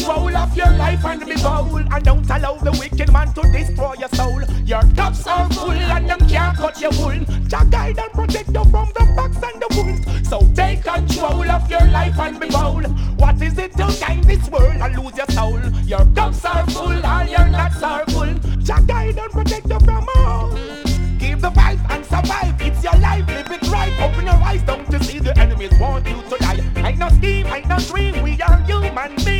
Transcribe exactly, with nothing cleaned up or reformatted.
control of your life and be bold, and don't allow the wicked man to destroy your soul. Your cups are full and them can't cut your wool. Jah guide and protect you from the fox and the wolves. So take control of your life and be bold. What is it to gain this world and lose your soul? Your cups are full and your nuts are full. Jah guide and protect you from all. Give the fight and survive. It's your life, live it right. Open your eyes, don't you see the enemies want you to die. Ain't no scheme, ain't no dream. We are human beings.